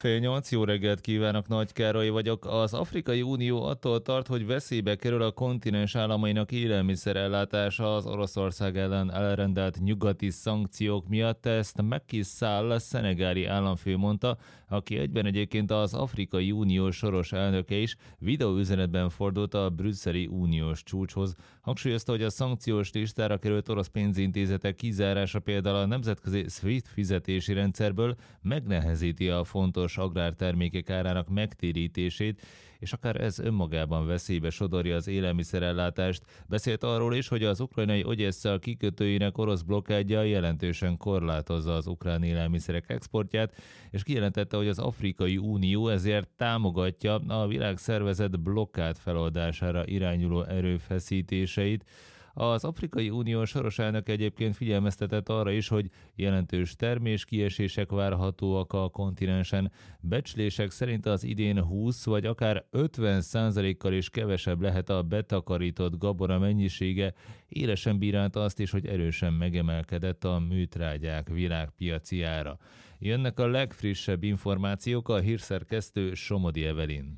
Fél nyolc, jó reggelt kívánok, Nagy Károly vagyok. Az Afrikai Unió attól tart, hogy veszélybe kerül a kontinens államainak élelmiszerellátása az Oroszország ellen elrendelt nyugati szankciók miatt. Ezt Macky Sall, szenegáli államfő mondta, aki egyben egyébként az Afrikai Unió soros elnöke is, videóüzenetben fordult a brüsszeli uniós csúcshoz. Hangsúlyozta, hogy a szankciós listára került orosz pénzintézetek kizárása például a nemzetközi SWIFT fizetési rendszerből megnehezíti a fontos agrártermékek árának megtérítését, és akár ez önmagában veszélybe sodorja az élelmiszerellátást. Beszélt arról is, hogy az ukrajnai Odessa kikötőinek orosz blokkádja jelentősen korlátozza az ukrán élelmiszerek exportját, és kijelentette, hogy az Afrikai Unió ezért támogatja a világszervezet blokkád feloldására irányuló erőfeszítéseit. Az Afrikai Unió soros elnöke egyébként figyelmeztetett arra is, hogy jelentős terméskiesések várhatóak a kontinensen. Becslések szerint az idén 20 vagy akár 50%-kal is kevesebb lehet a betakarított gabona mennyisége. Élesen bírálta azt is, hogy erősen megemelkedett a műtrágyák világpiaci ára. Jönnek a legfrissebb információk, a hírszerkesztő Somodi Evelin.